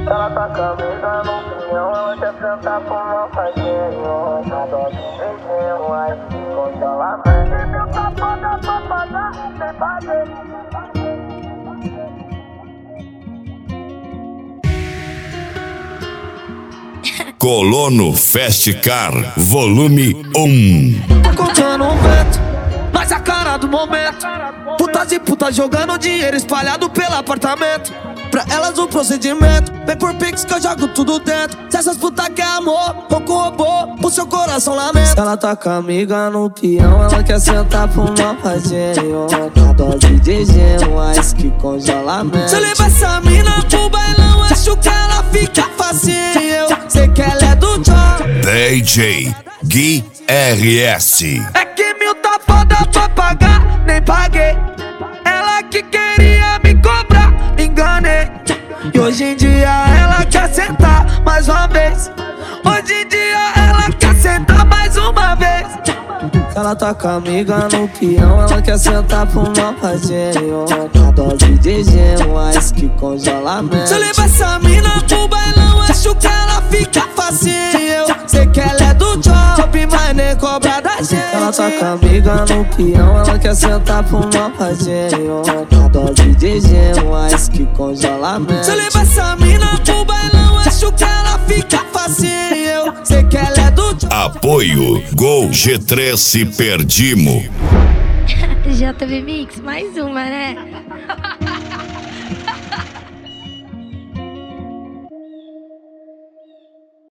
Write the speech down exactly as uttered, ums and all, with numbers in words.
Ela tá camisa no pinhão, ela quer sentar com uma faquinha. Na dose de beijinho, ai, congelamento. Se meu tá foda pra pagar, sem fazer. Colono Fast Car, volume um. Tá contando um vento, mas a cara do momento. Putas e putas jogando dinheiro espalhado pelo apartamento. Pra elas o procedimento, vem por pix que eu jogo tudo dentro. Se essas putas quer amor, ou com robô, o seu coração lamenta. Se ela tá com a amiga no peão, ela quer sentar pro mal fazinho. Na dose de gelo, ice que congelamento. Se eu levar essa mina pro bailão, acho que ela fica facinho. Sei que ela é do job. D J Gui R S. É que mil tá foda pra pagar, nem paguei. Ela que queria me cobrar, me enganei. E hoje em dia ela quer sentar mais uma vez. Hoje em dia ela quer sentar mais uma vez. Ela tá com a amiga no peão, ela quer sentar pro mal fazinho. Na dose de gelo, ice que congelamento. Se eu levar essa mina pro bailão, acho que ela fica facinho. Sei que ela é do job, mas nem cobra da gente. Ela tá com a amiga no peão, ela quer sentar pro mal fazinho. Na dose de gelo, ice que congelamento. Se eu levar essa mina pro bailão, acho que ela fica facinho. Sei que ela é do job. Apoio Gol G três se perdimo. J B Mix, mais uma, né?